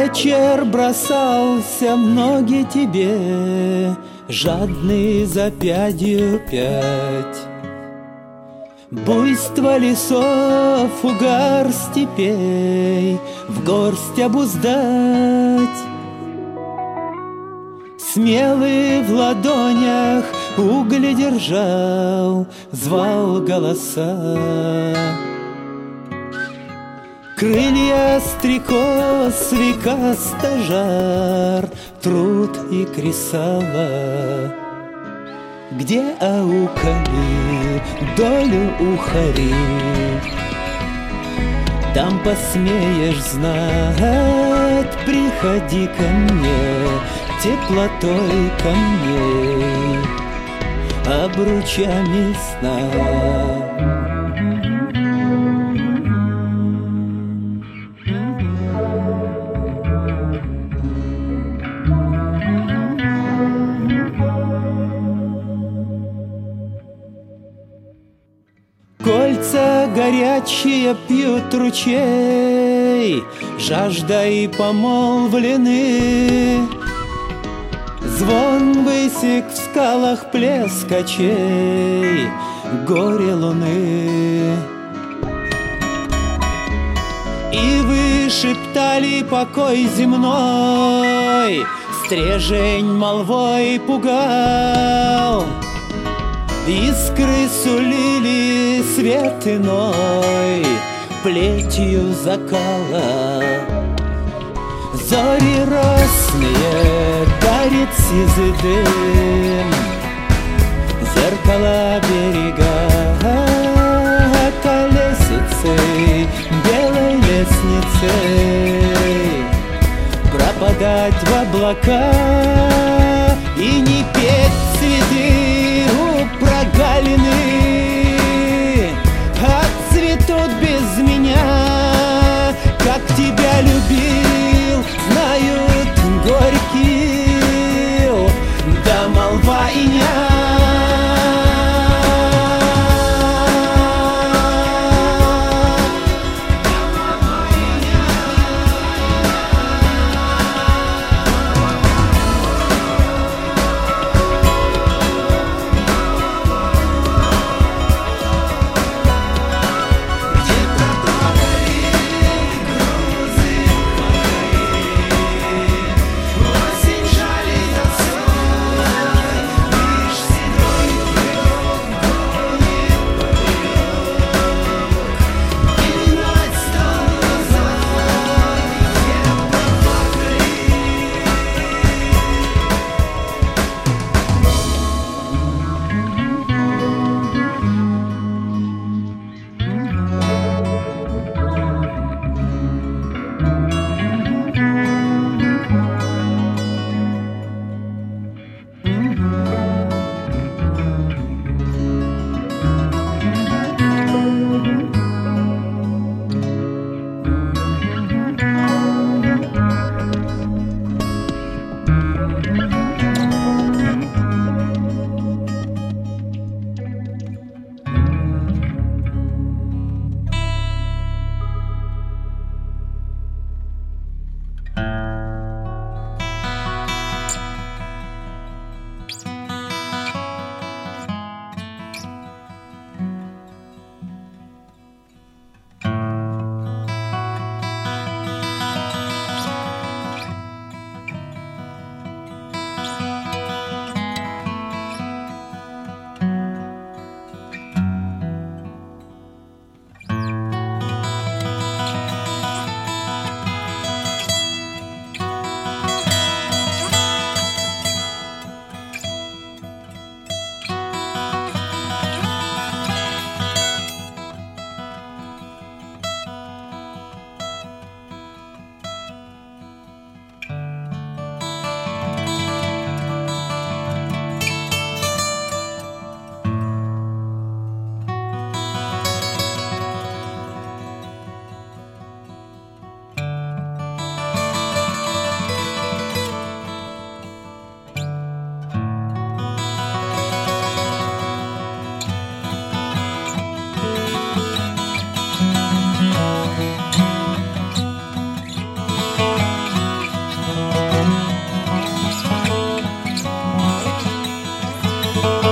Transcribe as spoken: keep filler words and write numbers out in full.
вечер бросался в ноги тебе, жадный за пятью пять. Буйство лесов, угар степей в горсть обуздать. Смелый в ладонях угли держал, звал голоса. Крылья стрекоз, века стажар, труд и кресала. Где аукали долю ухари, там посмеешь знать. Приходи ко мне теплотой камней, обручами сна. Кольца горячие пьют ручей, жаждой помолвлены. Звон высек в скалах плеск очей, горе луны. И вы шептали покой земной, стрежень молвой пугал. Искры сулили свет иной, плетью закала. Зори росные дарит сизый дым, зеркала берега колесицей, белой лестницей. Пропадать в облака и не петь цветы у прогалины. Отцветут без меня, как тебя любил, знают горький, да молва и ня. Thank you.